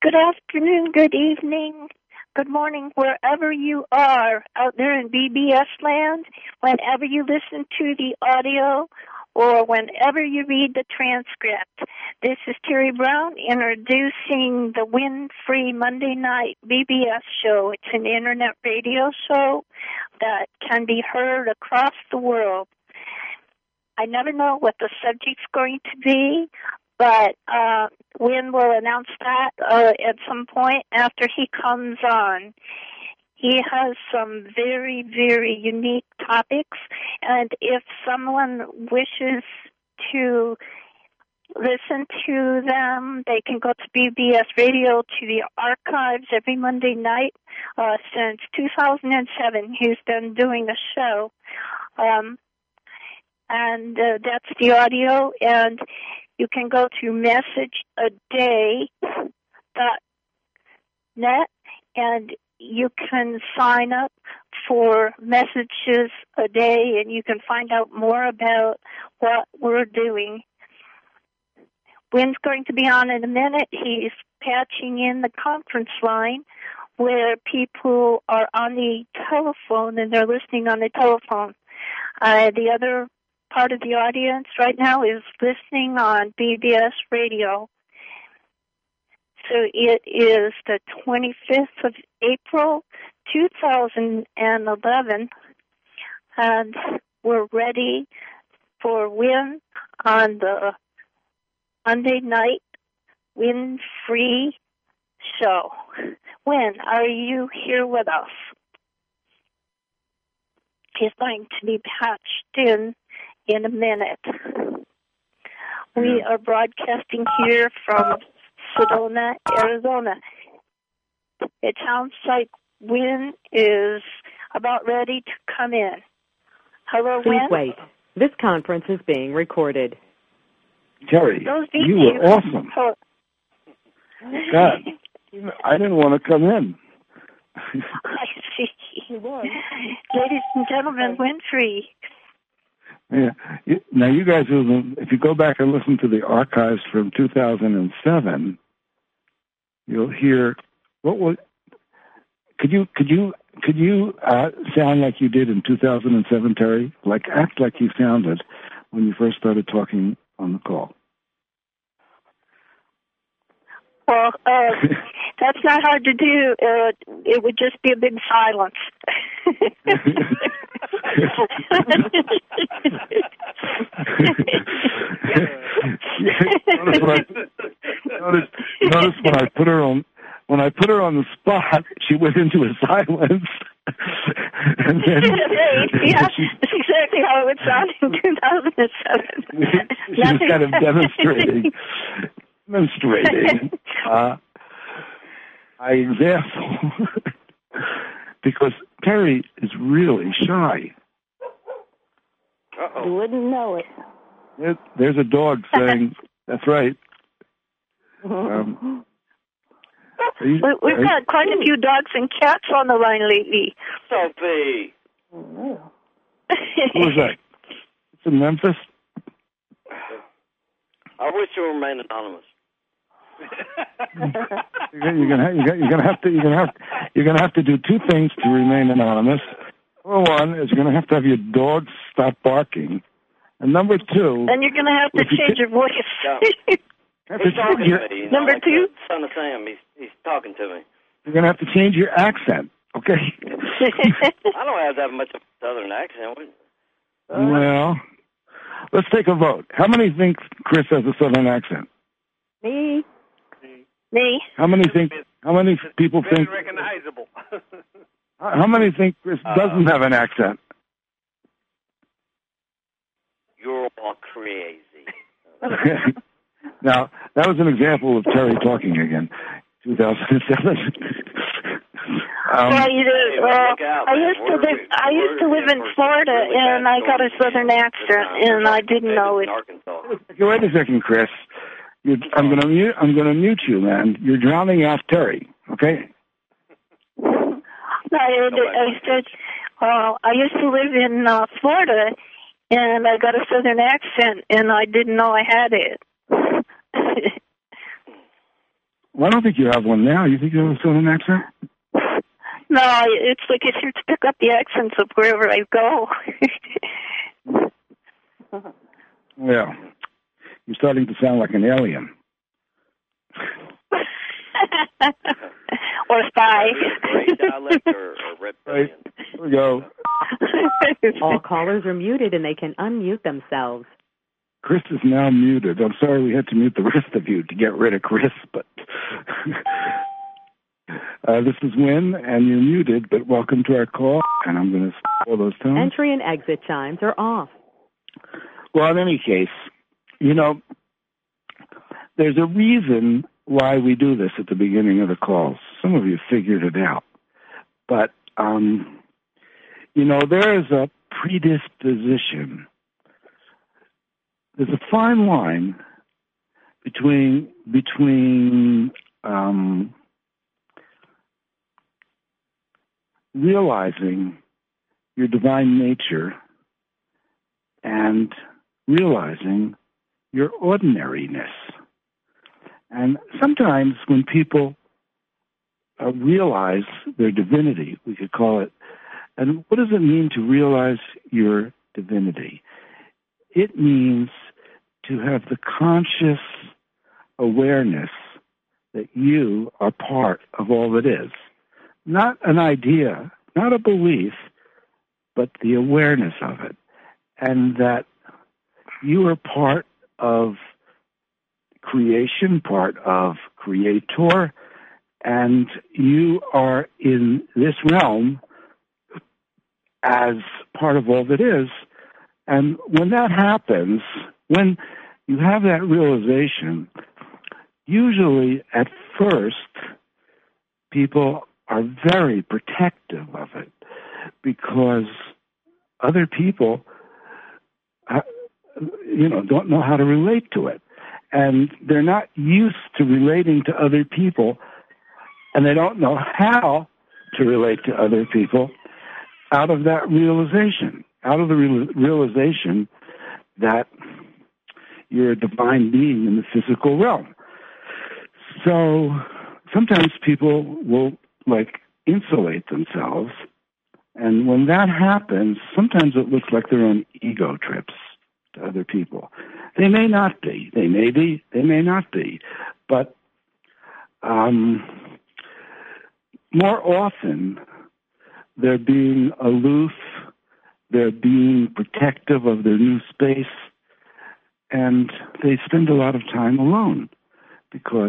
Good afternoon, good evening, good morning, wherever you are out there in BBS land, whenever you listen to the audio or whenever you read the transcript. This is Terry Brown introducing the Win-Free Monday Night BBS show. It's an internet radio show that can be heard across the world. I never know what the subject's going to be, but Win will announce that at some point after he comes on. He has some very, very unique topics, and if someone wishes to listen to them, they can go to BBS Radio to the archives every Monday night. Since 2007, he's been doing the show. And that's the audio, and you can go to messageaday.net, and you can sign up for Messages a Day, and you can find out more about what we're doing. Wynn's going to be on in a minute. He's patching in the conference line where people are on the telephone, and they're listening on the telephone. The other part of the audience right now is listening on BBS Radio. So it is the 25th of April, 2011, and we're ready for Win on the Monday night Win-Free show. Win, are you here with us? He's going to be patched in a minute. We are broadcasting here from Sedona, Arizona. It sounds like Win is about ready to come in. Hello, Please Win? wait. This conference is being recorded. Terry, you were awesome. Oh. God, I didn't want to come in. I see. Ladies and gentlemen, Win-Free. Yeah. Now, you guys, if you go back and listen to the archives from 2007, you'll hear what was. Could you sound like you did in 2007, Terry? Like act like you sounded when you first started talking on the call. Well, that's not hard to do. It would just be a big silence. Notice when I put her on the spot, she went into a silence. And then, yeah, that's exactly how it would sound in 2007. She was kind of demonstrating. I example because Terry is really shy. You wouldn't know it. There's a dog saying, "That's right." We've got quite a few dogs and cats on the line lately. Sophie. Who was that? It's in Memphis. I wish you remain anonymous. You're gonna have to do two things to remain anonymous. Number one is you're gonna have to have your dog stop barking, and number two. And you're gonna have to change your voice. He's talking to me. Number like two. Son of Sam. He's talking to me. You're gonna have to change your accent, okay? I don't have that much of a southern accent. Well, let's take a vote. How many think Chris has a southern accent? Me. How many people think? Very recognizable. How many think Chris doesn't have an accent? You're all crazy. Now, that was an example of Terry talking again. 2007. I used to live in Florida, and I got a southern accent, and I didn't know it. Wait a second, Chris. I'm going to mute you, man. You're drowning out Terry. Okay. I said, I used to live in Florida, and I got a southern accent, and I didn't know I had it. Well, I don't think you have one now. You think you have a Southern accent? No, it's like I start to pick up the accents of wherever I go. Well, you're starting to sound like an alien. Or spy. Gray dialect or reptilian? Here we go. All callers are muted and they can unmute themselves. Chris is now muted. I'm sorry we had to mute the rest of you to get rid of Chris, but this is Wynn, and you're muted, but welcome to our call, and I'm going to stop all those tones. Entry and exit chimes are off. Well, in any case, there's a reason why we do this at the beginning of the calls. Some of you figured it out. But, there is a predisposition. There's a fine line between realizing your divine nature and realizing your ordinariness. And sometimes when people realize their divinity, we could call it, and what does it mean to realize your divinity? It means to have the conscious awareness that you are part of all that is. Not an idea, not a belief, but the awareness of it. And that you are part of creation, part of creator, and you are in this realm as part of all that is. And when that happens, when you have that realization, usually at first, people are very protective of it because other people, don't know how to relate to it. And they're not used to relating to other people, and they don't know how to relate to other people out of that realization, out of the realization that you're a divine being in the physical realm. So sometimes people will insulate themselves, and when that happens, sometimes it looks like they're on ego trips to other people. They may not be. They may be. They may not be. But more often, they're being aloof, they're being protective of their new space, and they spend a lot of time alone because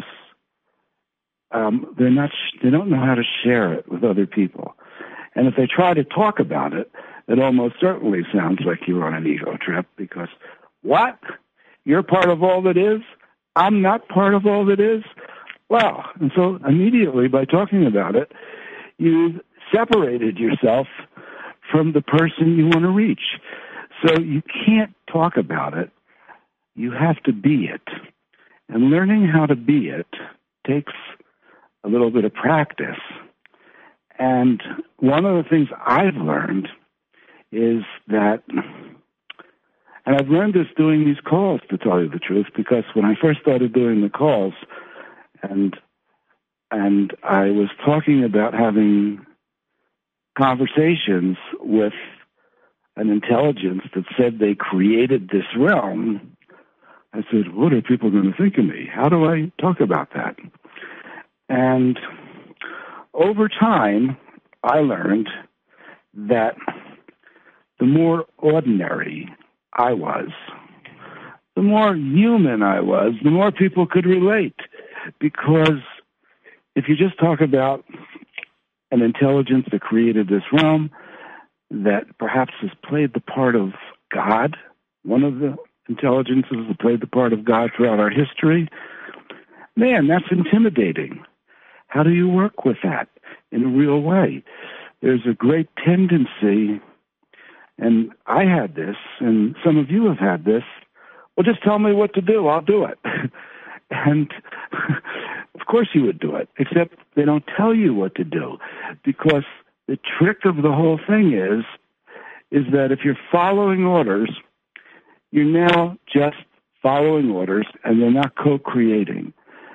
they don't know how to share it with other people. And if they try to talk about it, it almost certainly sounds like you're on an ego trip because, what? You're part of all that is? I'm not part of all that is? Wow. And so immediately by talking about it, you've separated yourself from the person you want to reach. So you can't talk about it. You have to be it. And learning how to be it takes a little bit of practice. And one of the things I've learned is that, and I've learned this doing these calls, to tell you the truth, because when I first started doing the calls, and I was talking about having conversations with an intelligence that said they created this realm, I said, what are people going to think of me? How do I talk about that? And over time, I learned that the more ordinary I was, the more human I was, the more people could relate. Because if you just talk about an intelligence that created this realm, that perhaps has played the part of God, one of the intelligences that played the part of God throughout our history, man, that's intimidating. How do you work with that in a real way? There's a great tendency, and I had this, and some of you have had this, well, just tell me what to do, I'll do it. And of course you would do it, except they don't tell you what to do, because the trick of the whole thing is that if you're following orders, you're now just following orders, and they're not co-creating.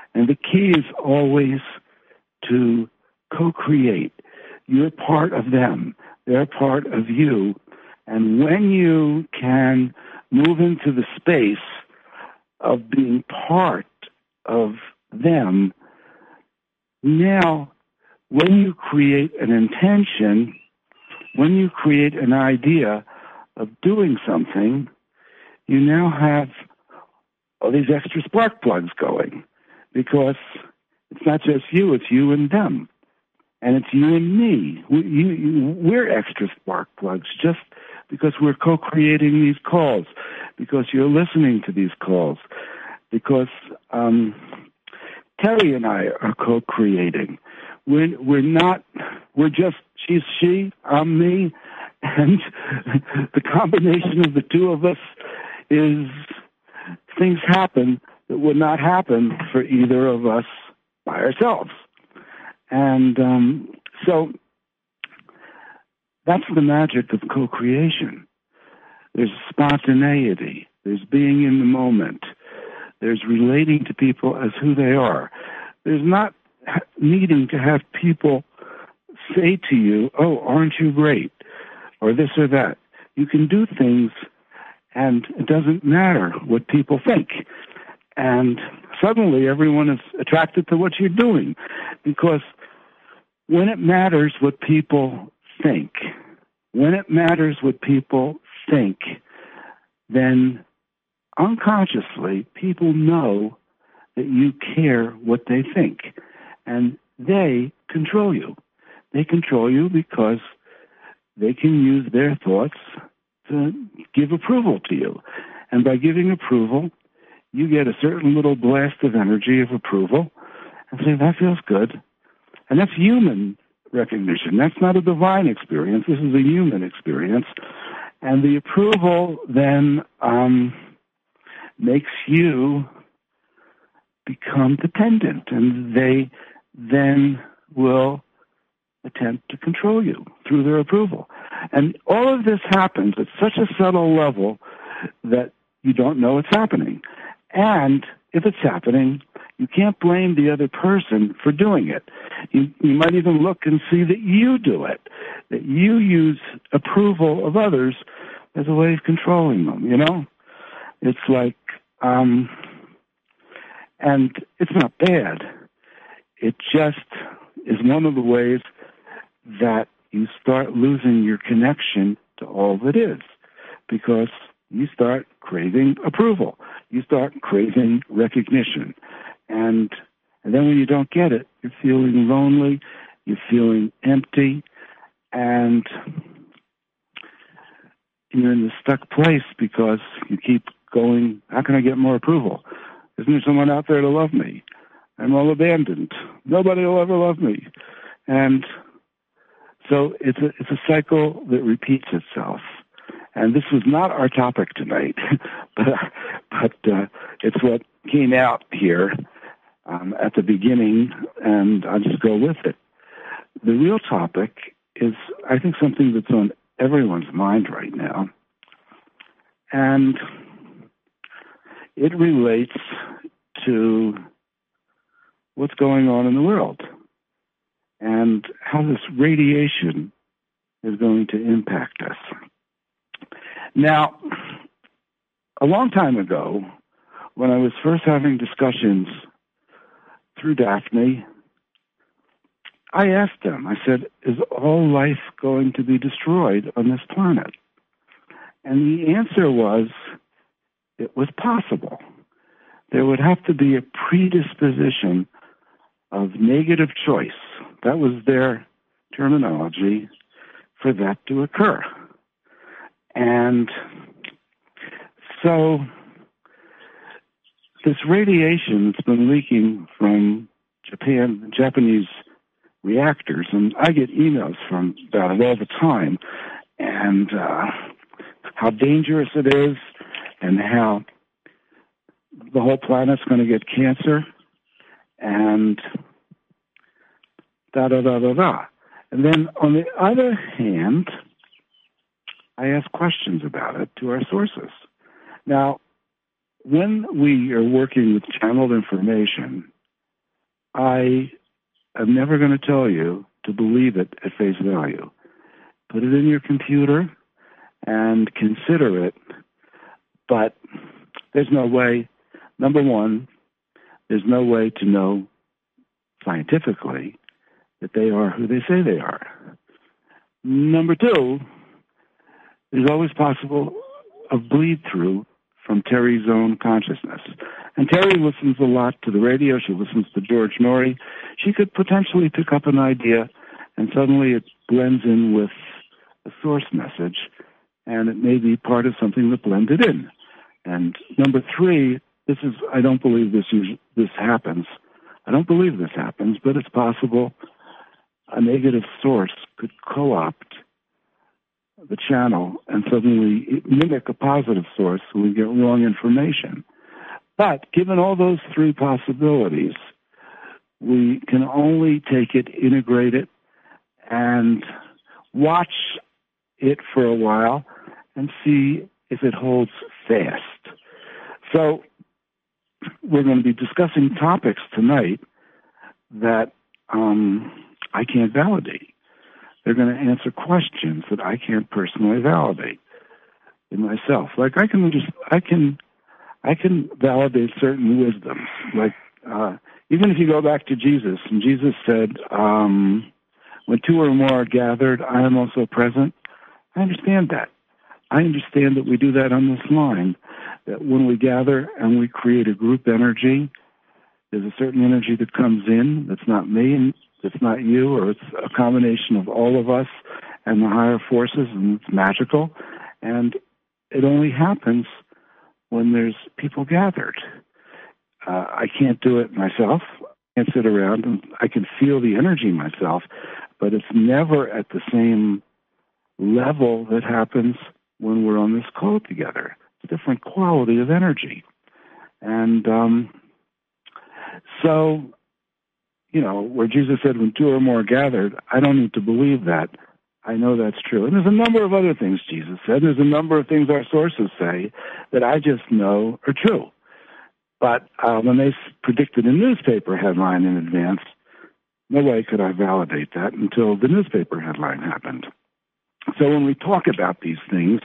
And the key is always to co-create. You're part of them. They're part of you. And when you can move into the space of being part of them, now when you create an intention, when you create an idea of doing something, you now have all these extra spark plugs going, because it's not just you, it's you and them. And it's you and me. We're extra spark plugs just because we're co-creating these calls, because you're listening to these calls, because Terry and I are co-creating. We're just, she's she, I'm me, and the combination of the two of us is things happen that would not happen for either of us by ourselves. And so that's the magic of co-creation. There's spontaneity. There's being in the moment. There's relating to people as who they are. There's not needing to have people say to you, oh, aren't you great? Or this or that. You can do things and it doesn't matter what people think. And suddenly everyone is attracted to what you're doing, because when it matters what people think, then unconsciously people know that you care what they think, and they control you. They control you because they can use their thoughts to give approval to you. And by giving approval, you get a certain little blast of energy of approval and say, that feels good. And that's human recognition. That's not a divine experience. This is a human experience. And the approval then makes you become dependent, and they then will attempt to control you through their approval. And all of this happens at such a subtle level that you don't know it's happening. And if it's happening, you can't blame the other person for doing it. You might even look and see that you do it, that you use approval of others as a way of controlling them, you know? It's like, and it's not bad. It just is one of the ways that you start losing your connection to all that is, because you start craving approval. You start craving recognition. And then when you don't get it, you're feeling lonely, you're feeling empty, and you're in this stuck place because you keep going, how can I get more approval? Isn't there someone out there to love me? I'm all abandoned. Nobody will ever love me. And so it's a cycle that repeats itself. And this was not our topic tonight, but it's what came out here at the beginning, and I'll just go with it. The real topic is, I think, something that's on everyone's mind right now, and it relates to what's going on in the world and how this radiation is going to impact us. Now, a long time ago, when I was first having discussions through Daphne, I asked them, I said, is all life going to be destroyed on this planet? And the answer was, it was possible. There would have to be a predisposition of negative choice. That was their terminology for that to occur. And so this radiation that's been leaking from Japanese reactors, and I get emails from about it all the time, and how dangerous it is, and how the whole planet's going to get cancer, and da-da-da-da-da. And then on the other hand, I ask questions about it to our sources. Now, when we are working with channeled information, I am never going to tell you to believe it at face value. Put it in your computer and consider it, but there's no way, number one, there's no way to know scientifically that they are who they say they are. Number two, there's always possible a bleed-through from Terry's own consciousness. And Terry listens a lot to the radio. She listens to George Norrie. She could potentially pick up an idea, and suddenly it blends in with a source message, and it may be part of something that blended in. And number three, I don't believe this happens. I don't believe this happens, but it's possible a negative source could co-opt the channel and suddenly mimic a positive source so we get wrong information. But given all those three possibilities, we can only take it, integrate it, and watch it for a while and see if it holds fast. So we're going to be discussing topics tonight that I can't validate. They're going to answer questions that I can't personally validate in myself. Like I can validate certain wisdom. Like even if you go back to Jesus, and Jesus said, when two or more are gathered, I am also present. I understand that. I understand that we do that on this line, that when we gather and we create a group energy, there's a certain energy that comes in that's not me and it's not you, or it's a combination of all of us and the higher forces, and it's magical. And it only happens when there's people gathered. I can't do it myself. I can't sit around, and I can feel the energy myself, but it's never at the same level that happens when we're on this call together. It's a different quality of energy. And so, where Jesus said, when two or more are gathered, I don't need to believe that. I know that's true. And there's a number of other things Jesus said. There's a number of things our sources say that I just know are true. But when they predicted a newspaper headline in advance, no way could I validate that until the newspaper headline happened. So when we talk about these things,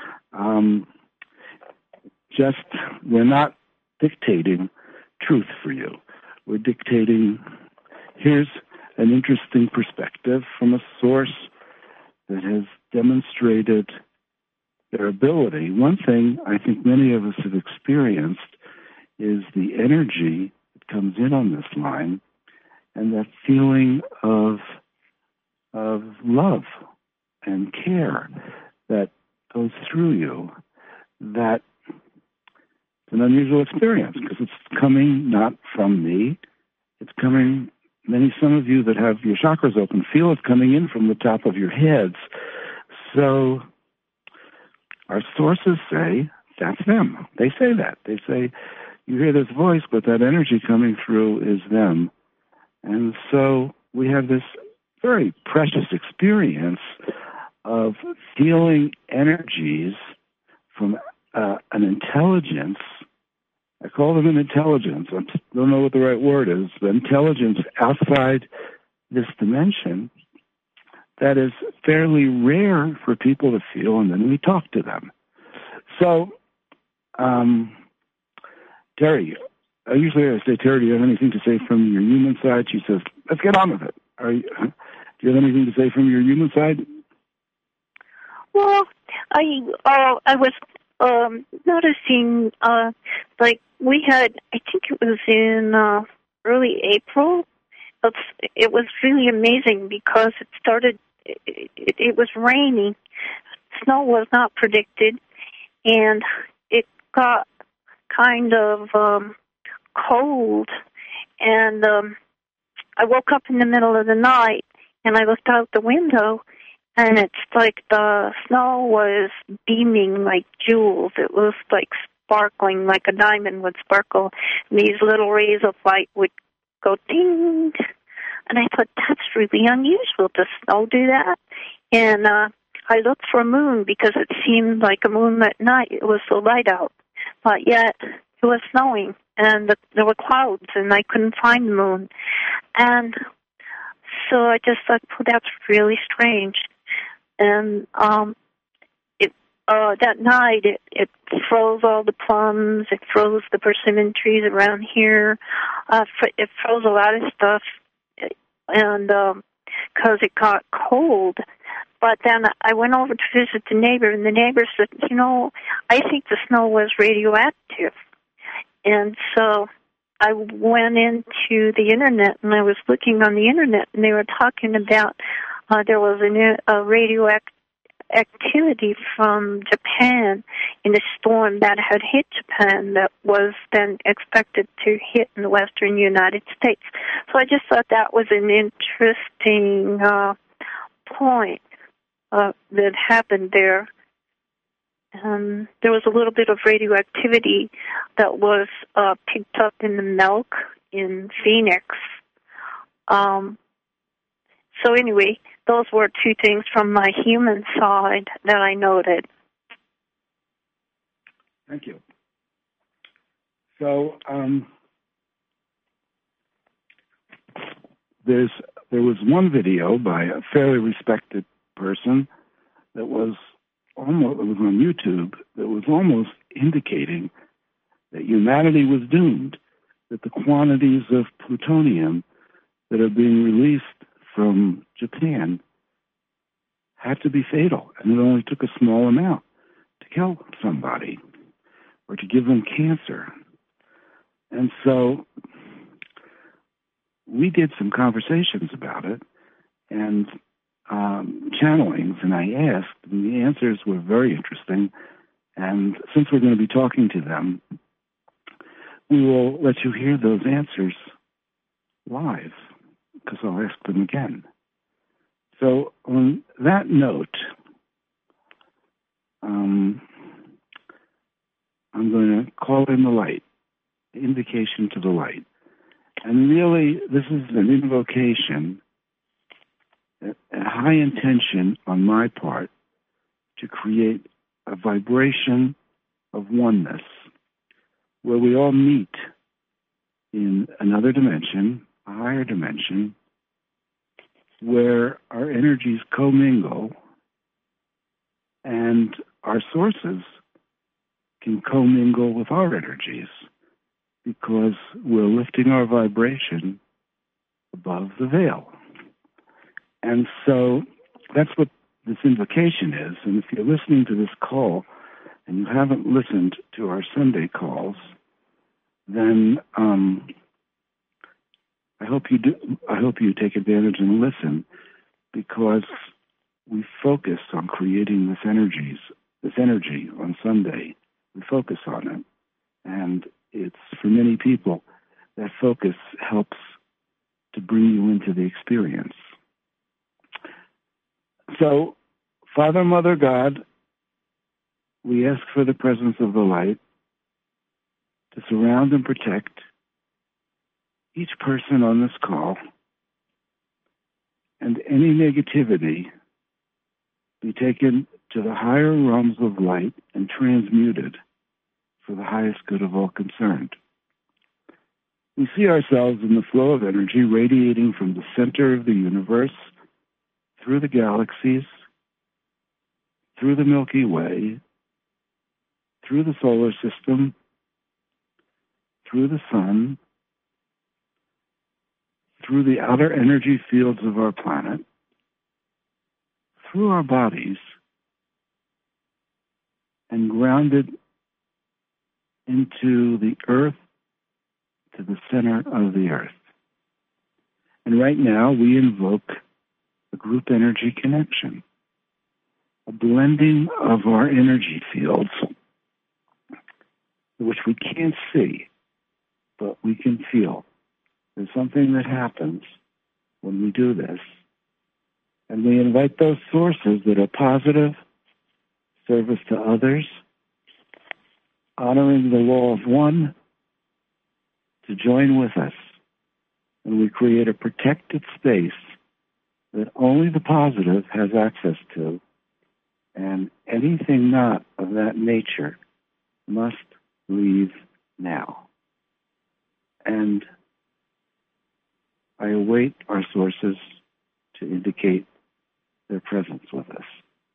we're not dictating truth for you. We're dictating, here's an interesting perspective from a source that has demonstrated their ability. One thing I think many of us have experienced is the energy that comes in on this line and that feeling of love and care that goes through you. That it's an unusual experience because it's coming not from me. It's coming, some of you that have your chakras open feel it coming in from the top of your heads. So our sources say that's them. They say that. They say, you hear this voice, but that energy coming through is them. And so we have this very precious experience of feeling energies from an intelligence. I call them an intelligence. I don't know what the right word is, but intelligence outside this dimension that is fairly rare for people to feel, and then we talk to them. So, Terry, usually I say, Terry, do you have anything to say from your human side? She says, let's get on with it. Do you have anything to say from your human side? Well, I was noticing, we had, I think it was in early April. It was really amazing because it started, it was raining. Snow was not predicted, and it got kind of cold. And I woke up in the middle of the night, and I looked out the window, and it's like the snow was beaming like jewels. It was like sparkling, like a diamond would sparkle. And these little rays of light would go ding. And I thought, that's really unusual. Does snow do that? And I looked for a moon because it seemed like a moon at night. It was so light out. But yet it was snowing, and there were clouds, and I couldn't find the moon. And so I just thought, well, that's really strange. And that night, it froze all the plums. It froze the persimmon trees around here. It froze a lot of stuff, and because it got cold. But then I went over to visit the neighbor, and the neighbor said, I think the snow was radioactive. And so I went into the Internet, and I was looking on the Internet, and they were talking about there was a radioactivity from Japan in a storm that had hit Japan that was then expected to hit in the western United States. So I just thought that was an interesting point that happened there. There was a little bit of radioactivity that was picked up in the milk in Phoenix. So anyway, those were two things from my human side that I noted. Thank you. So there was one video by a fairly respected person that was on YouTube that was almost indicating that humanity was doomed, that the quantities of plutonium that are being released from Japan had to be fatal, and it only took a small amount to kill somebody or to give them cancer. And so we did some conversations about it and channelings, and I asked, and the answers were very interesting. And since we're going to be talking to them, we will let you hear those answers live, because I'll ask them again. So on that note, I'm going to call in the light, invocation to the light. And really, this is an invocation, a high intention on my part to create a vibration of oneness where we all meet in another dimension, a higher dimension, where our energies commingle and our sources can commingle with our energies because we're lifting our vibration above the veil. And so that's what this invocation is. And if you're listening to this call and you haven't listened to our Sunday calls, then I hope you do. I hope you take advantage and listen, because we focus on creating this energy on Sunday. We focus on it, and it's for many people that focus helps to bring you into the experience. So, Father, Mother, God, we ask for the presence of the light to surround and protect each person on this call, and any negativity be taken to the higher realms of light and transmuted for the highest good of all concerned. We see ourselves in the flow of energy radiating from the center of the universe, through the galaxies, through the Milky Way, through the solar system, through the sun, through the outer energy fields of our planet, through our bodies, and grounded into the earth, to the center of the earth. And right now we invoke a group energy connection, a blending of our energy fields, which we can't see, but we can feel. There's something that happens when we do this. And we invite those sources that are positive, service to others, honoring the law of one, to join with us. And we create a protected space that only the positive has access to, and anything not of that nature must leave now. And I await our sources to indicate their presence with us.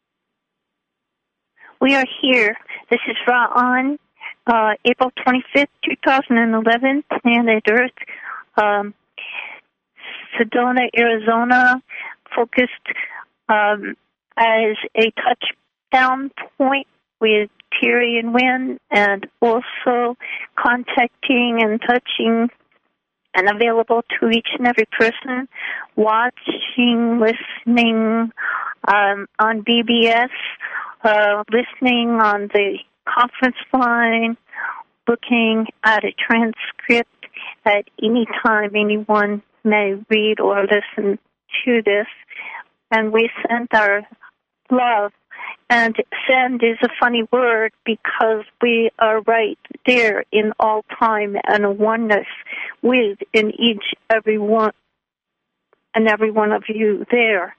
We are here. This is Ra'an, April 25th, 2011, planet Earth, Sedona, Arizona, focused as a touchdown point with Terry and Wynn, and also contacting and touching and available to each and every person watching, listening on BBS, listening on the conference line, looking at a transcript at any time anyone may read or listen to this. And we send our love. And send is a funny word because we are right there in all time and a oneness with in each, every one, and every one of you there.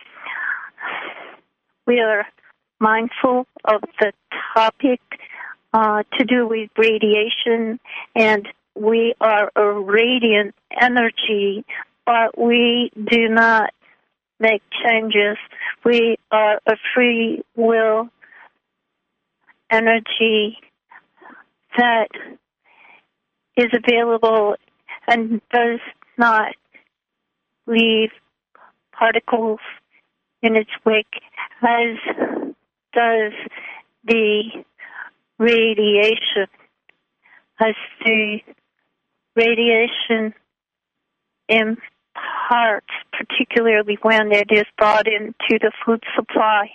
We are mindful of the topic to do with radiation, and we are a radiant energy, but we do not make changes. We are a free will energy that is available and does not leave particles in its wake, as does the radiation. As the radiation imparts, particularly when it is brought into the food supply,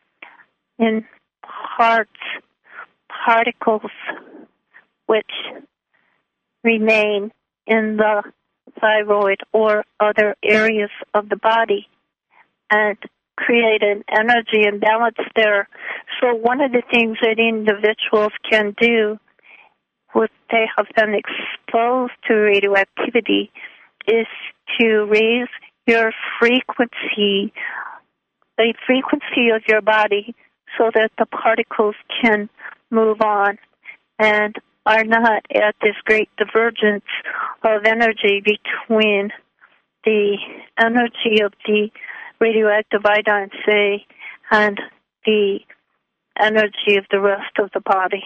imparts particles which remain in the thyroid or other areas of the body and create an energy imbalance there. So one of the things that individuals can do when they have been exposed to radioactivity is to raise your frequency, the frequency of your body, so that the particles can move on and are not at this great divergence of energy between the energy of the radioactive iodine, say, and the energy of the rest of the body.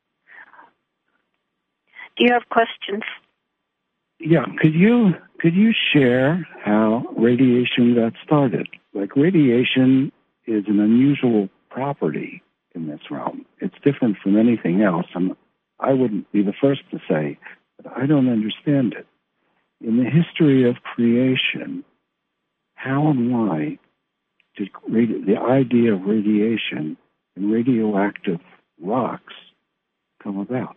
Do you have questions? Yeah, could you share how radiation got started? Like, radiation is an unusual property in this realm. It's different from anything else, and I wouldn't be the first to say that I don't understand it. In the history of creation, how and why did the idea of radiation and radioactive rocks come about?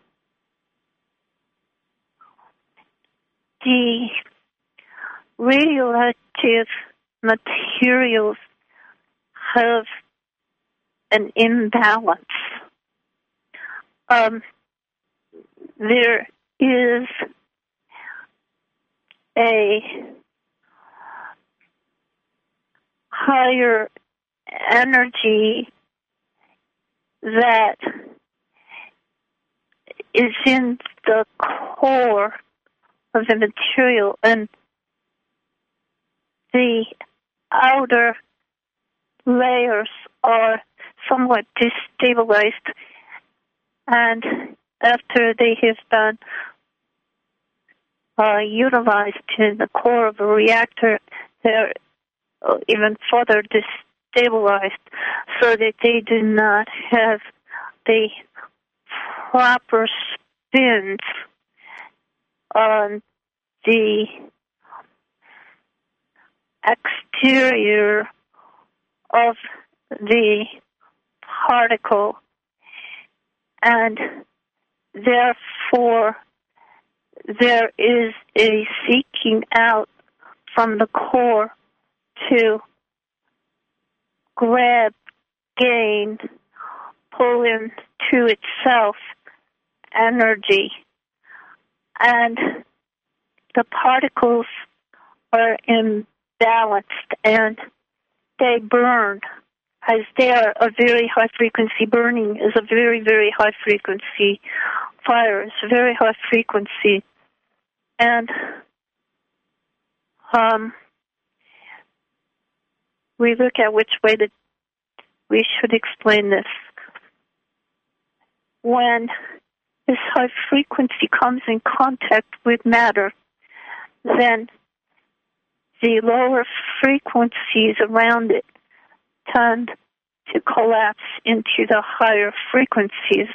The radioactive materials have an imbalance. There is a higher energy that is in the core of the material, and the outer layers are somewhat destabilized, and after they have been utilized in the core of a reactor, they're even further destabilized so that they do not have the proper spins on the exterior of the particle, and therefore there is a seeking out from the core to grab, gain, pull into itself energy. And the particles are imbalanced and they burn, as they are a very high frequency. Burning is a very, very high frequency. Fire is a very high frequency. And we look at which way that we should explain this. When this high frequency comes in contact with matter, then the lower frequencies around it tend to collapse into the higher frequencies.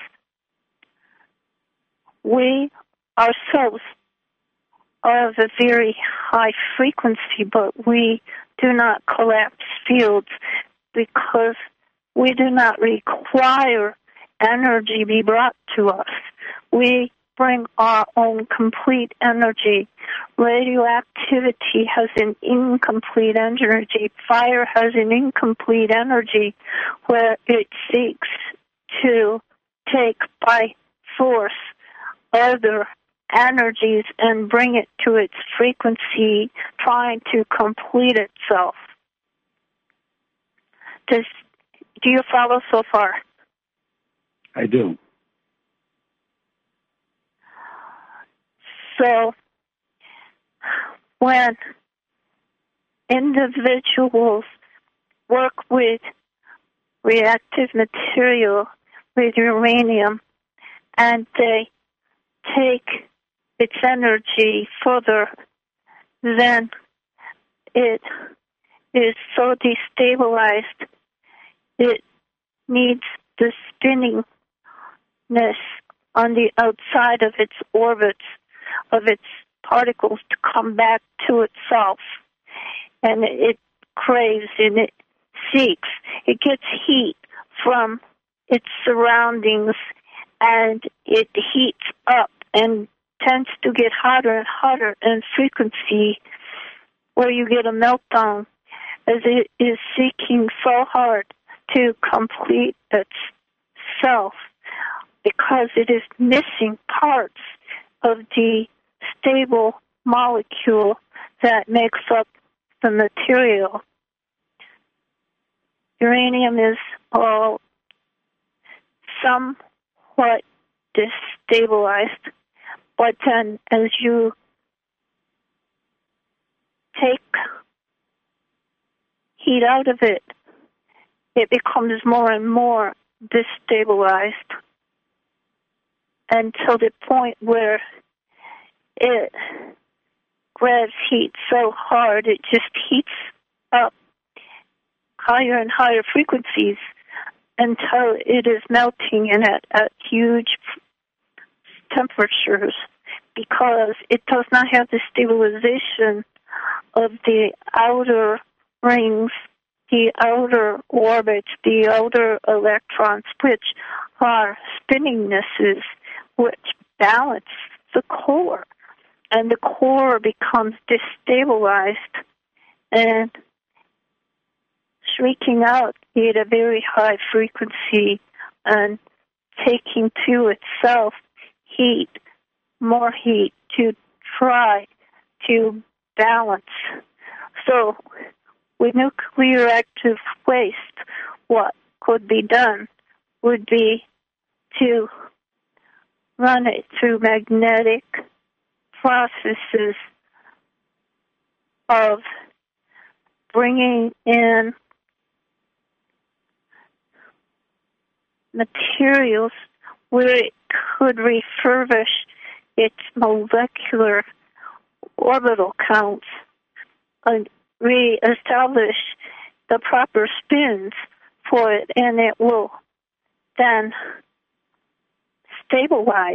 We ourselves are of a very high frequency, but we do not collapse fields because we do not require energy be brought to us. We bring our own complete energy. Radioactivity has an incomplete energy. Fire has an incomplete energy where it seeks to take by force other energies and bring it to its frequency, trying to complete itself. Do you follow so far? I do. So, when individuals work with reactive material, with uranium, and they take its energy further, then it is so destabilized, it needs the spinningness on the outside of its orbits, of its particles, to come back to itself. And it craves and it seeks. It gets heat from its surroundings, and it heats up and tends to get hotter and hotter in frequency, where you get a meltdown as it is seeking so hard to complete itself because it is missing parts of the stable molecule that makes up the material. Uranium is somewhat destabilized, but then as you take heat out of it, it becomes more and more destabilized until the point where it grabs heat so hard it just heats up higher and higher frequencies until it is melting and at huge temperatures, because it does not have the stabilization of the outer rings, the outer orbits, the outer electrons, which are spinningnesses, which balance the core. And the core becomes destabilized and shrieking out at a very high frequency and taking to itself heat, more heat, to try to balance. So with nuclear active waste, what could be done would be to run it through magnetic processes of bringing in materials where it could refurbish its molecular orbital counts and reestablish the proper spins for it, and it will then stabilize.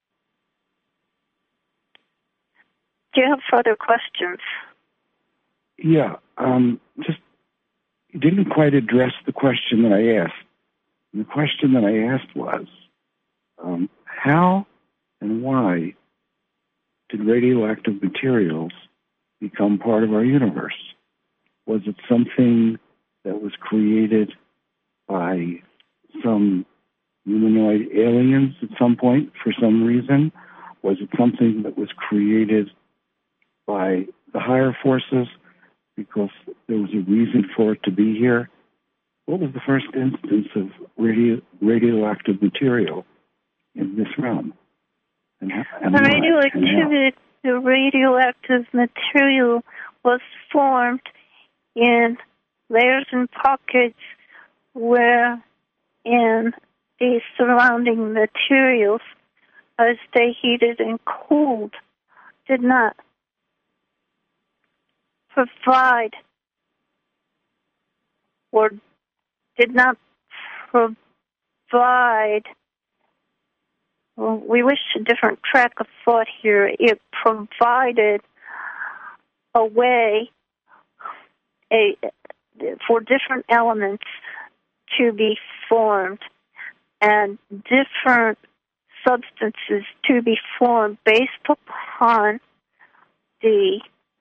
Do you have further questions? Yeah, just you didn't quite address the question that I asked. And the question that I asked was, how and why did radioactive materials become part of our universe? Was it something that was created by some humanoid aliens at some point for some reason? Was it something that was created by the higher forces because there was a reason for it to be here? What was the first instance of radioactive material in this realm? And the radioactive material was formed in layers and pockets where in the surrounding materials, as they heated and cooled, did not provide or did not provide, well, we wish a different track of thought here. It provided a way for different elements to be formed and different substances to be formed based upon the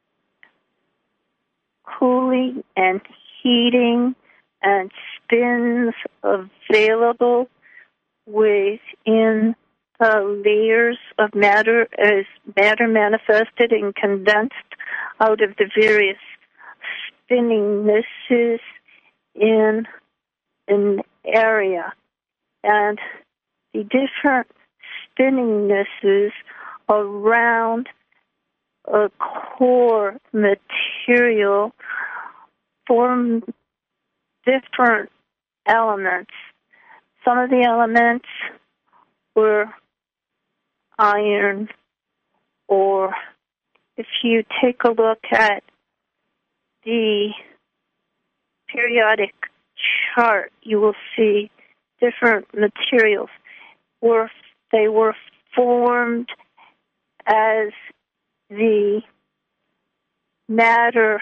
cooling and heating and spins available within the layers of matter as matter manifested and condensed out of the various spinningses in an area. And the different spinningses around a core material form different elements. Some of the elements were iron, or if you take a look at the periodic chart, you will see different materials where they were formed as the matter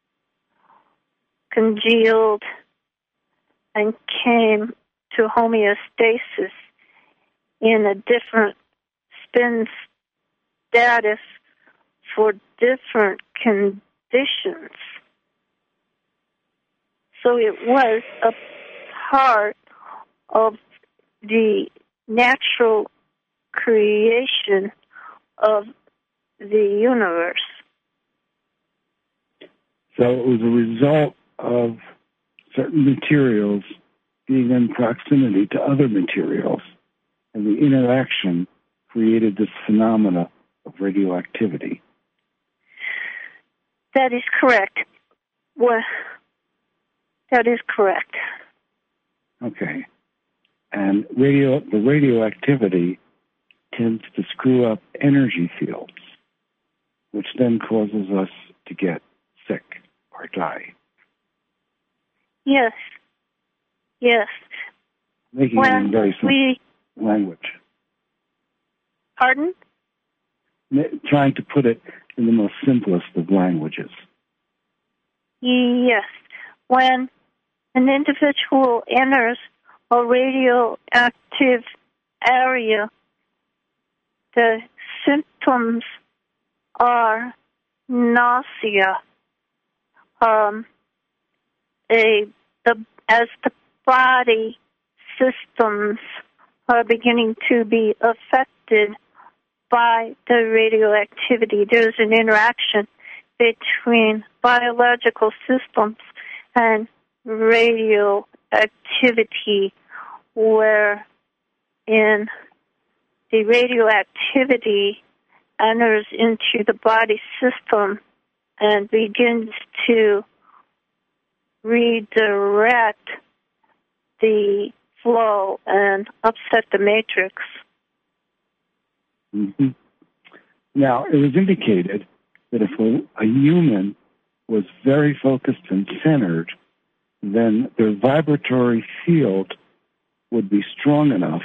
congealed and came to homeostasis in a different spin status for different conditions. So it was a part of the natural creation of the universe. So it was a result of certain materials being in proximity to other materials, and the interaction created this phenomena of radioactivity. That is correct. Well, that is correct. Okay. And the radioactivity tends to screw up energy fields, which then causes us to get sick or die. Yes. Yes. Making it in very simple language. Pardon? Trying to put it in the most simplest of languages. Yes. When an individual enters a radioactive area, the symptoms are nausea. As the body systems are beginning to be affected by the radioactivity, there's an interaction between biological systems and radioactivity, where in the radioactivity enters into the body system and begins to redirect the flow and upset the matrix. Mm-hmm. Now, it was indicated that if a human was very focused and centered, then their vibratory field would be strong enough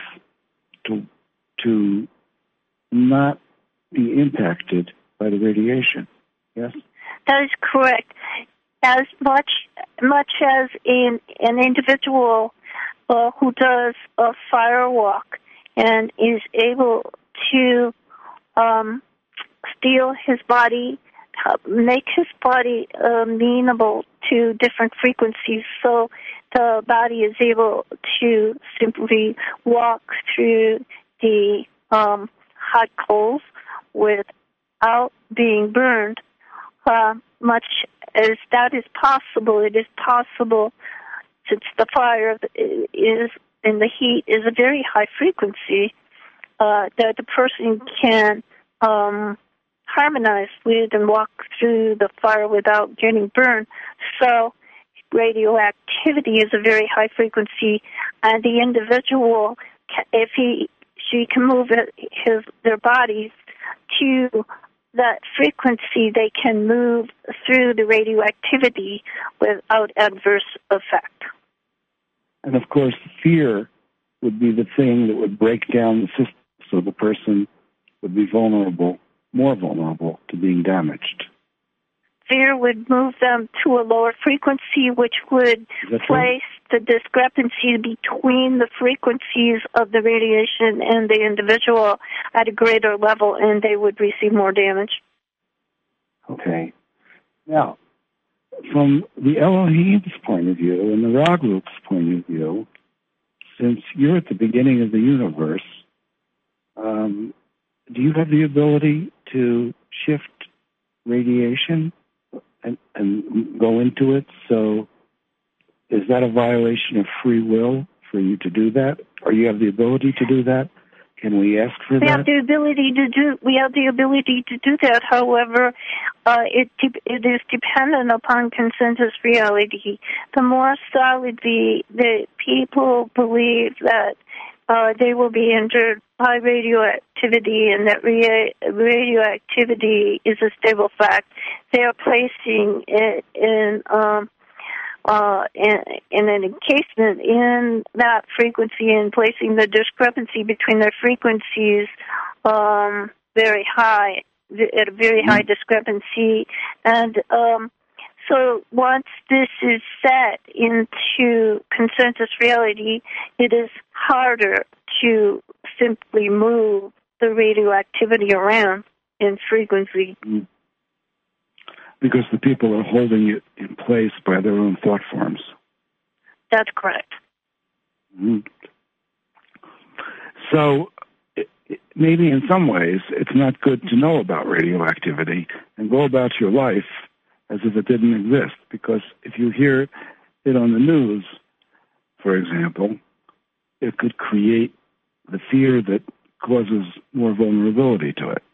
to not be impacted by the radiation. Yes? That is correct. As much as an individual who does a fire walk and is able to steel his body, make his body amenable to different frequencies, so the body is able to simply walk through the hot coals without being burned. Much as that is possible, it is possible, since the fire is and the heat is a very high frequency, that the person can harmonize with and walk through the fire without getting burned. So radioactivity is a very high frequency, and the individual, if she can move their bodies to that frequency, they can move through the radioactivity without adverse effect. And of course, fear would be the thing that would break down the system, so the person would be more vulnerable to being damaged. Fear would move them to a lower frequency, which would place the discrepancy between the frequencies of the radiation and the individual at a greater level, and they would receive more damage. Okay. Now, from the Elohim's point of view and the Ra group's point of view, since you're at the beginning of the universe, do you have the ability to shift radiation and go into it? So is that a violation of free will for you to do that? Or you have the ability to do that? Can we ask for that? We have the ability to do that. However, it is dependent upon consensus reality. The more solid the people believe that they will be injured by radioactivity, and that radioactivity is a stable fact, they are placing it in an encasement in that frequency and placing the discrepancy between their frequencies very high, at a very high discrepancy. And so once this is set into consensus reality, it is harder to simply move the radioactivity around in frequency. Mm. Because the people are holding it in place by their own thought forms. That's correct. Mm. So maybe in some ways it's not good to know about radioactivity and go about your life as if it didn't exist, because if you hear it on the news, for example, it could create the fear that causes more vulnerability to it.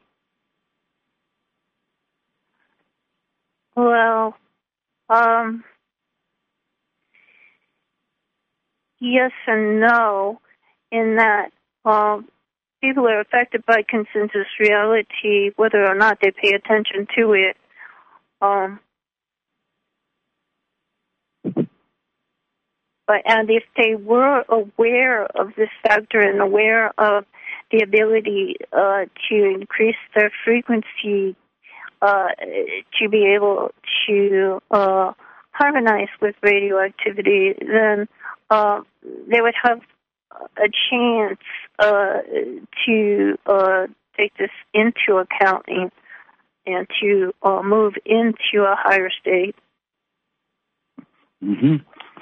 Well, yes and no, in that people are affected by consensus reality whether or not they pay attention to it. And if they were aware of this factor and aware of the ability to increase their frequency to be able to harmonize with radioactivity, then they would have a chance to take this into account and to move into a higher state. Mm-hmm.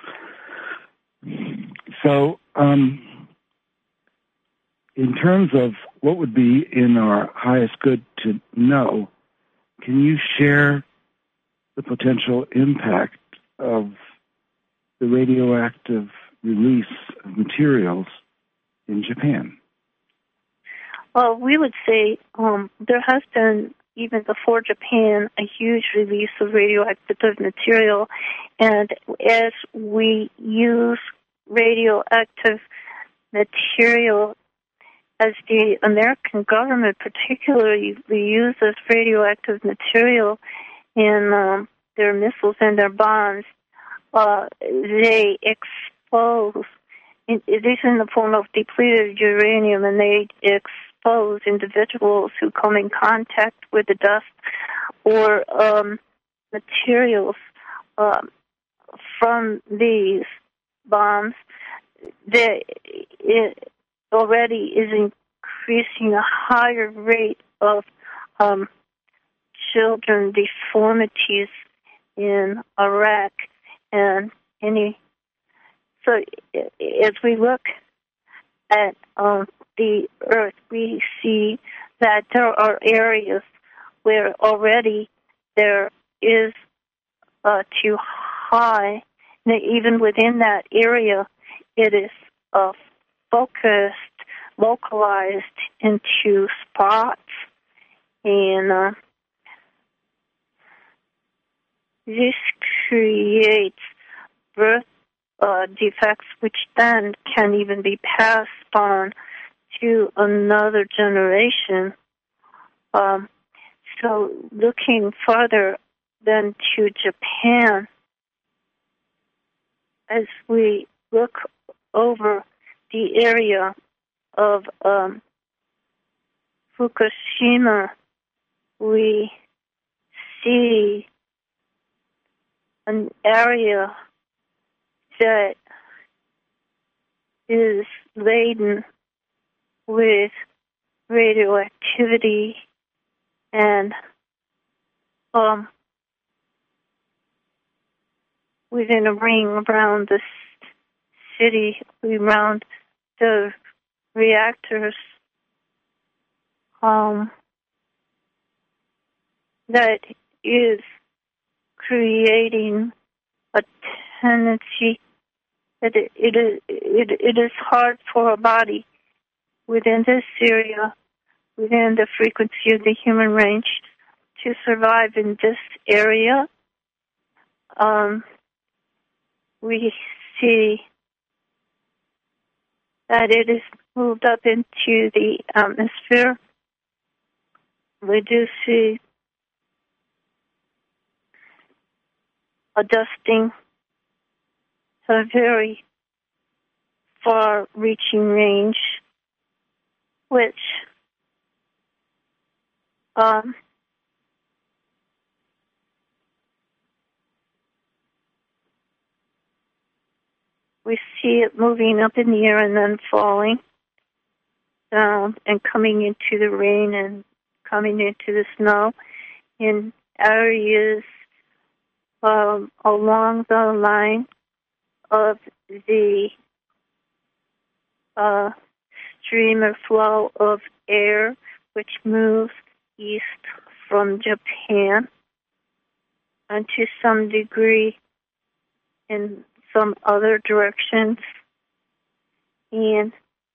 So, in terms of what would be in our highest good to know, can you share the potential impact of the radioactive release of materials in Japan? Well, we would say there has been, even before Japan, a huge release of radioactive material. And as we use radioactive material, as the American government particularly uses radioactive material in their missiles and their bombs, they expose, it is in the form of depleted uranium, and they expose individuals who come in contact with the dust or materials from these bombs. It already is increasing a higher rate of children deformities in Iraq and so as we look at the Earth, we see that there are areas where already there is too high. And even within that area, it is focused, localized into spots, and this creates birth defects, which then can even be passed on to another generation. So looking further than to Japan, as we look over the area of Fukushima, we see an area that is laden with radioactivity and within a ring around the city, around the reactors, that is creating a tendency that it is hard for a body within this area, within the frequency of the human range, to survive in this area. We see that it is moved up into the atmosphere. We do see a dusting, a very far-reaching range, which we see it moving up in the air and then falling down and coming into the rain and coming into the snow in areas along the line of the stream or flow of air, which moves east from Japan, and to some degree in some other directions. And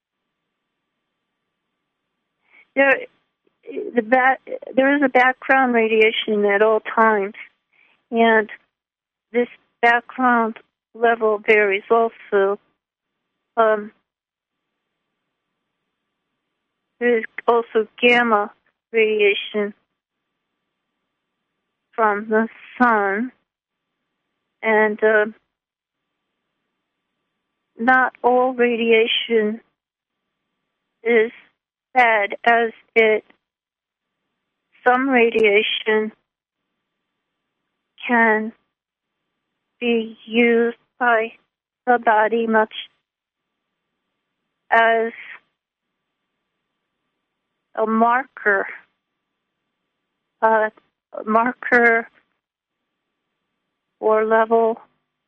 there is a background radiation at all times, and this background level varies also. There is also gamma radiation from the sun, and not all radiation is bad, as some radiation can be used by the body much as a marker or level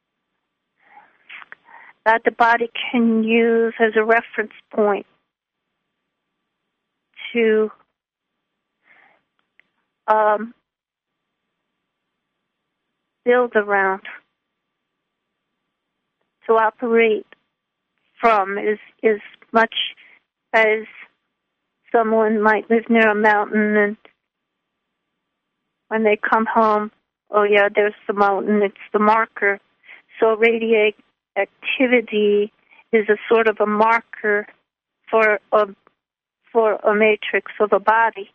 that the body can use as a reference point to build around, to operate from, as much as someone might live near a mountain, and when they come home, oh yeah, there's the mountain, it's the marker. So radioactivity is a sort of a marker for a matrix of a body.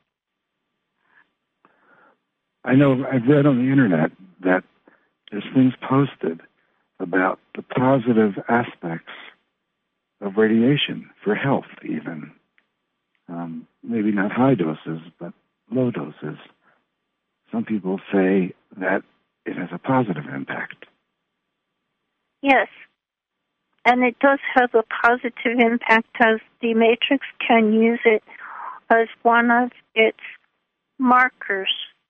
I know I've read on the internet that there's things posted about the positive aspects of radiation for health, even. Maybe not high doses, but low doses. Some people say that it has a positive impact. Yes, and it does have a positive impact, as the matrix can use it as one of its markers.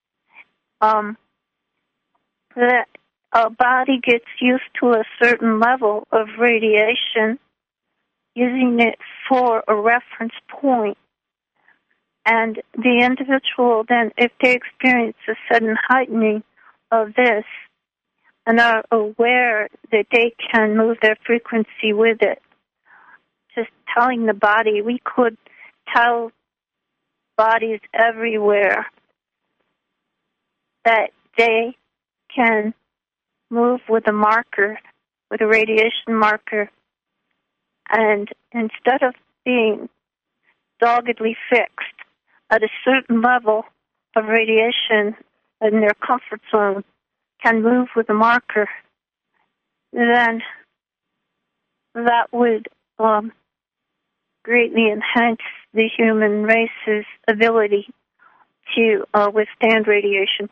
That a body gets used to a certain level of radiation, using it for a reference point. And the individual then, if they experience a sudden heightening of this and are aware that they can move their frequency with it, just telling the body, we could tell bodies everywhere that they can move with a marker, with a radiation marker, and instead of being doggedly fixed at a certain level of radiation in their comfort zone, can move with a marker, then that would greatly enhance the human race's ability to withstand radiation.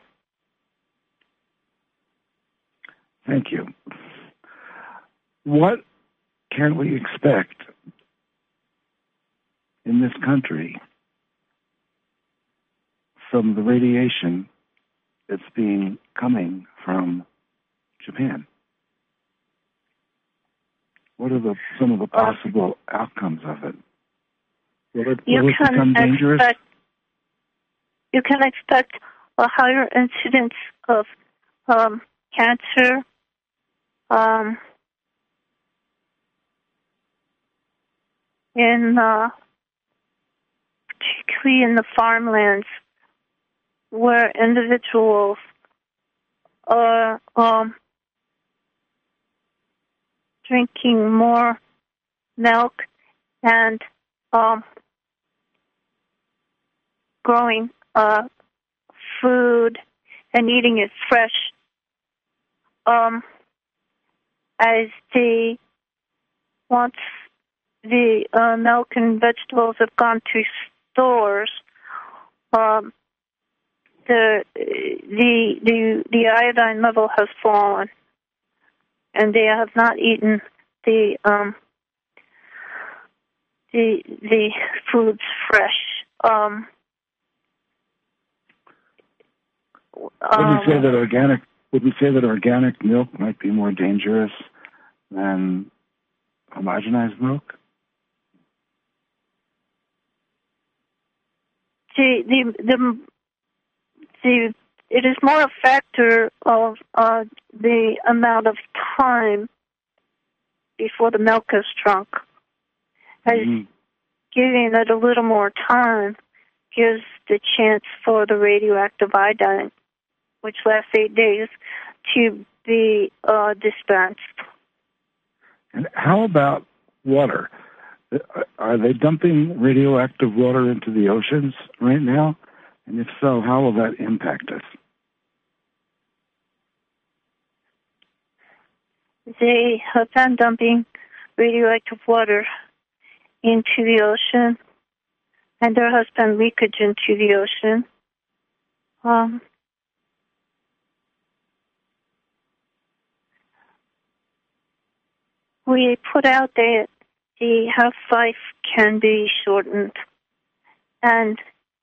Thank you. What can we expect in this country from the radiation that's coming from Japan? What are some of the possible outcomes of it? Will it become dangerous? You can expect a higher incidence of cancer, particularly in the farmlands, where individuals are drinking more milk and growing food and eating it fresh. As once the milk and vegetables have gone to stores, the iodine level has fallen, and they have not eaten the foods fresh. Would we say that organic milk might be more dangerous than homogenized milk? It is more a factor of the amount of time before the milk is drunk. As giving it a little more time gives the chance for the radioactive iodine, which lasts 8 days, to be dispensed. And how about water? Are they dumping radioactive water into the oceans right now? And if so, how will that impact us? They have been dumping radioactive water into the ocean, and there has been leakage into the ocean. We put out that the half-life can be shortened, and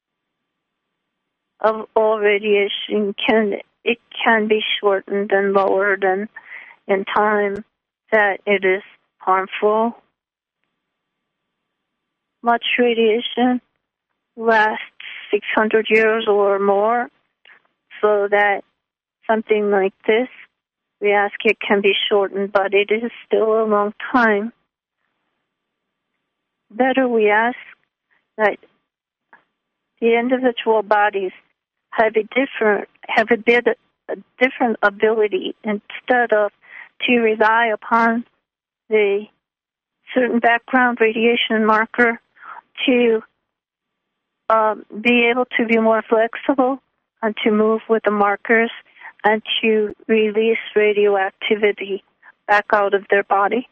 of all radiation can be shortened and lowered, and in time that it is harmful. Much radiation lasts 600 years or more, so that something like this, we ask it can be shortened, but it is still a long time. Better we ask that the individual bodies have a different ability, instead of to rely upon the certain background radiation marker, to be able to be more flexible and to move with the markers and to release radioactivity back out of their body.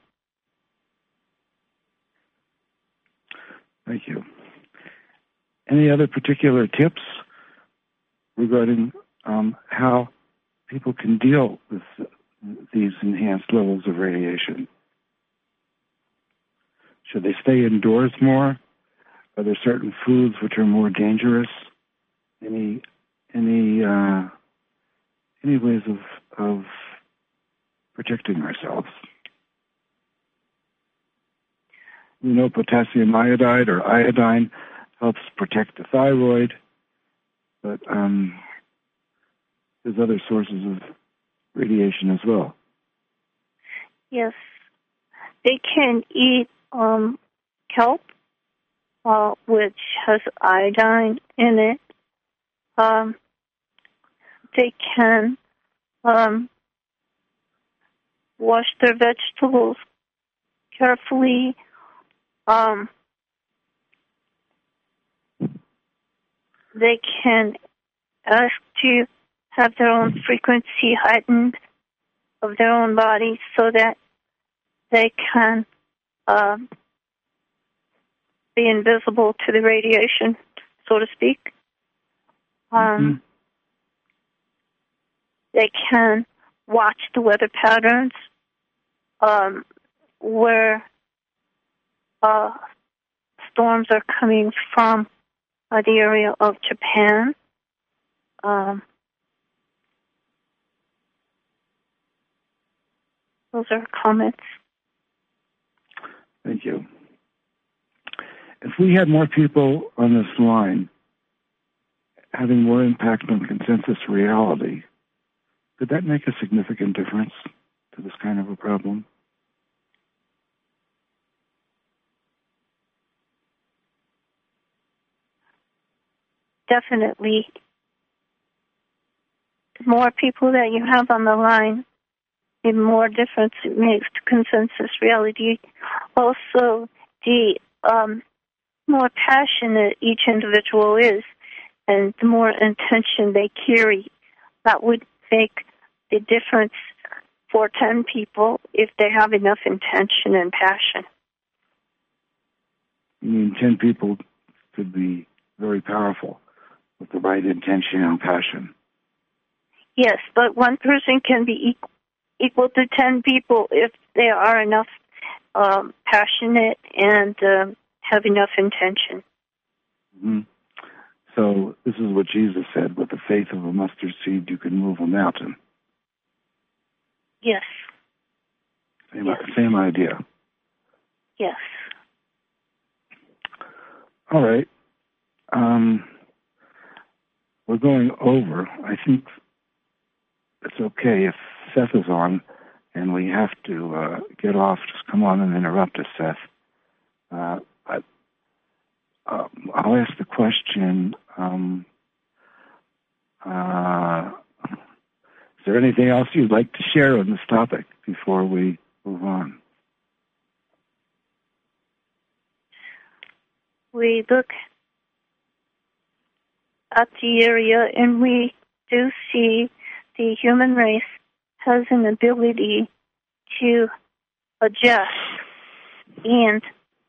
Thank you. Any other particular tips regarding how people can deal with these enhanced levels of radiation? Should they stay indoors more? Are there certain foods which are more dangerous? Any ways of protecting ourselves? We know potassium iodide or iodine helps protect the thyroid, but there's other sources of radiation as well. Yes. They can eat kelp, which has iodine in it. They can wash their vegetables carefully. They can ask to have their own frequency heightened of their own body so that they can be invisible to the radiation, so to speak. They can watch the weather patterns where storms are coming from the area of Japan. Those are comments. Thank you. If we had more people on this line having more impact on consensus reality, could that make a significant difference to this kind of a problem? Definitely. The more people that you have on the line, the more difference it makes to consensus reality. Also, the more passionate each individual is, and the more intention they carry, that would make the difference for 10 people if they have enough intention and passion. You mean 10 people could be very powerful with the right intention and passion? Yes, but one person can be equal to 10 people if they are enough passionate and have enough intention. Mm-hmm. So this is what Jesus said, with the faith of a mustard seed, you can move a mountain. Yes. Same idea. Yes. All right. We're going over. I think it's okay if Seth is on and we have to get off. Just come on and interrupt us, Seth. I'll ask the question, is there anything else you'd like to share on this topic before we move on? We look at the area and we do see the human race has an ability to adjust, and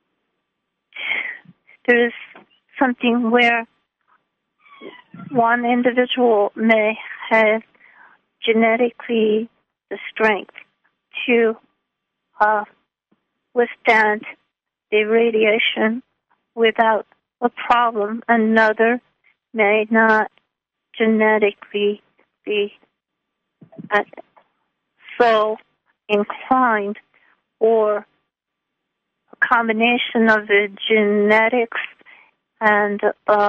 there is something where one individual may have genetically the strength to withstand the radiation without a problem. Another may not genetically be so inclined, or a combination of the genetics and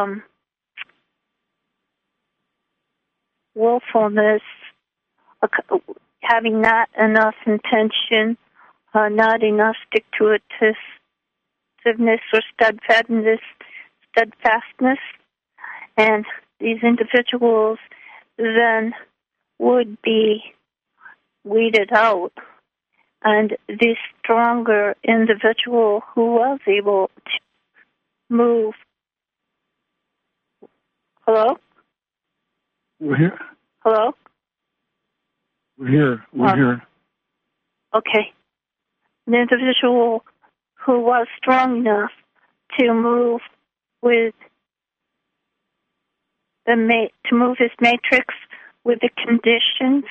willfulness, having not enough intention, not enough stick-to-itiveness or steadfastness, and these individuals then would be weeded out, and the stronger individual who was able to move. Hello? We're here. Hello? We're here. We're here. Okay. The individual who was strong enough to move with to move his matrix with the conditions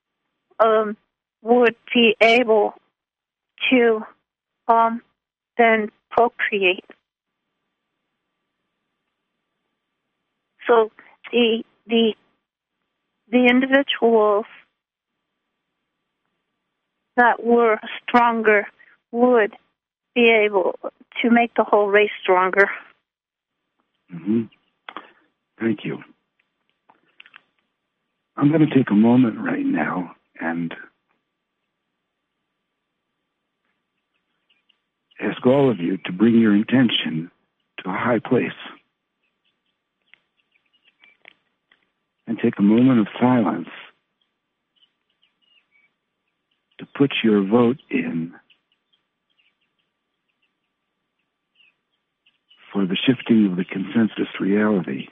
would be able to then procreate. So the individuals that were stronger would be able to make the whole race stronger. Mm-hmm. Thank you. I'm going to take a moment right now and ask all of you to bring your intention to a high place and take a moment of silence put your vote in for the shifting of the consensus reality.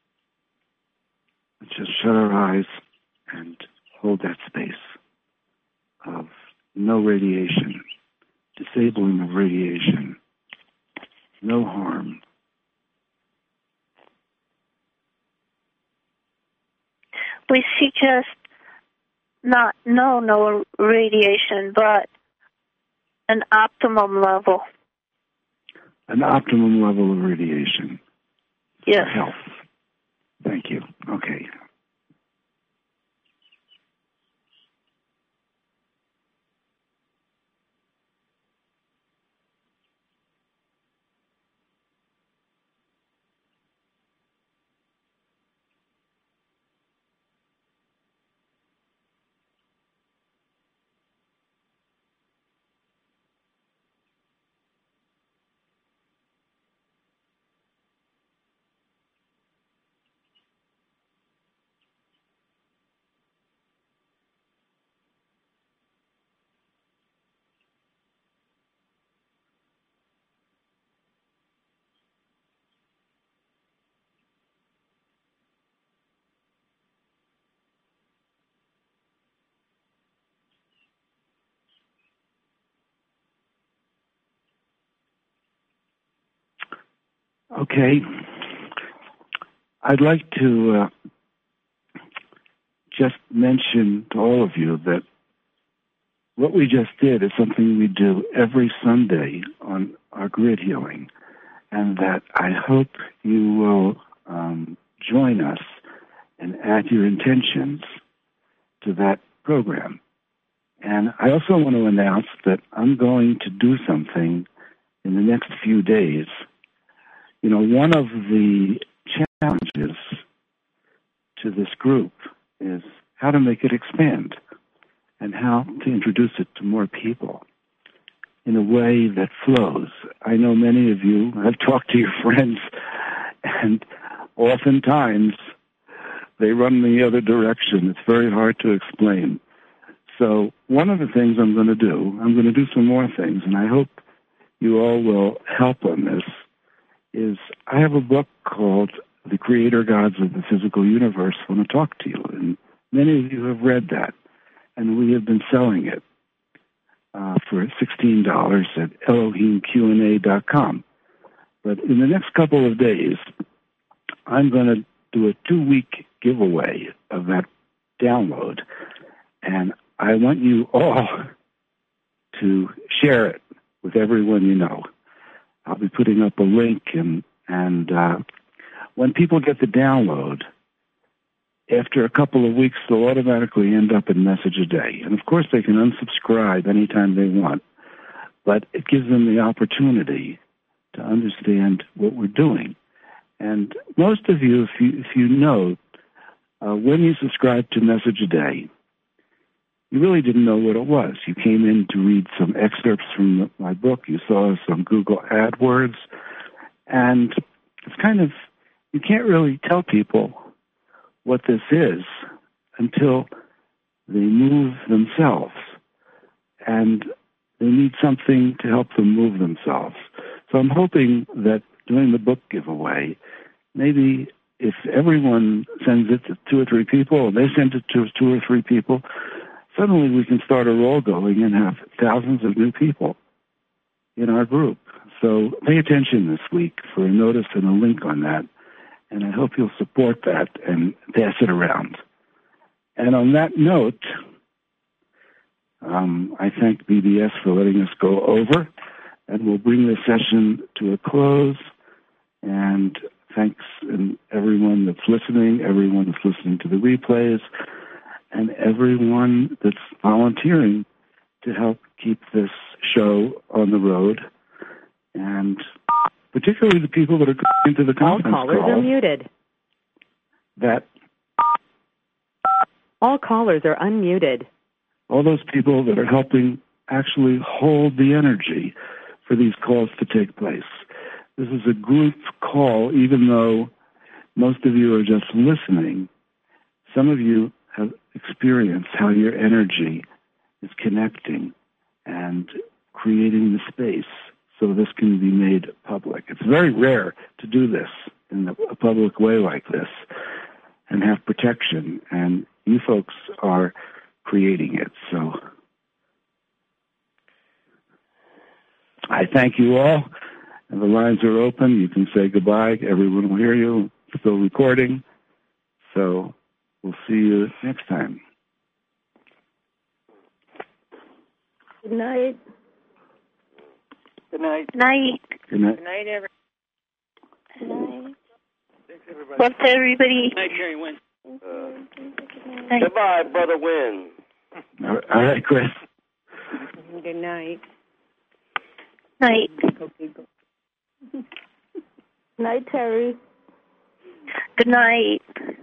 Let's just shut our eyes and hold that space of no radiation, disabling of radiation, no harm. We suggest not no radiation, but an optimum level. An optimum level of radiation. Yes. For health. Thank you. Okay. Okay. I'd like to just mention to all of you that what we just did is something we do every Sunday on our grid healing, and that I hope you will join us and add your intentions to that program. And I also want to announce that I'm going to do something in the next few days. You know, one of the challenges to this group is how to make it expand and how to introduce it to more people in a way that flows. I know many of you have talked to your friends, and oftentimes they run the other direction. It's very hard to explain. So one of the things I'm going to do some more things, and I hope you all will help on this, is I have a book called The Creator Gods of the Physical Universe. I want to talk to you. And many of you have read that. And we have been selling it for $16 at ElohimQA.com. But in the next couple of days, I'm going to do a 2-week giveaway of that download. And I want you all to share it with everyone you know. I'll be putting up a link, and when people get the download, after a couple of weeks, they'll automatically end up in Message a Day. And, of course, they can unsubscribe anytime they want, but it gives them the opportunity to understand what we're doing. And most of you, if you know, when you subscribe to Message a Day, you really didn't know what it was. You came in to read some excerpts from my book. You saw some Google AdWords. And it's kind of, you can't really tell people what this is until they move themselves. And they need something to help them move themselves. So I'm hoping that doing the book giveaway, maybe if everyone sends it to 2 or 3 people, they send it to 2 or 3 people, suddenly we can start a roll going and have thousands of new people in our group. So pay attention this week for a notice and a link on that, and I hope you'll support that and pass it around. And on that note, I thank BBS for letting us go over, and we'll bring this session to a close. And thanks to everyone that's listening, everyone that's listening to the replays, and everyone that's volunteering to help keep this show on the road, and particularly the people that are going to the conference All callers are muted. All callers are unmuted. All those people that are helping actually hold the energy for these calls to take place. This is a group call, even though most of you are just listening. Some of you have experienced how your energy is connecting and creating the space so this can be made public. It's very rare to do this in a public way like this and have protection, and you folks are creating it. So I thank you all, and the lines are open. You can say goodbye. Everyone will hear you. It's still recording. So we'll see you next time. Good night. Good night. Night. Good night. Good night, everyone. Good night. Thanks, everybody. What's everybody? Good night, Jerry Wynn. Night. Goodbye, Brother Wynn. All right, Chris. Good night. Night. Night, Terry. Good night.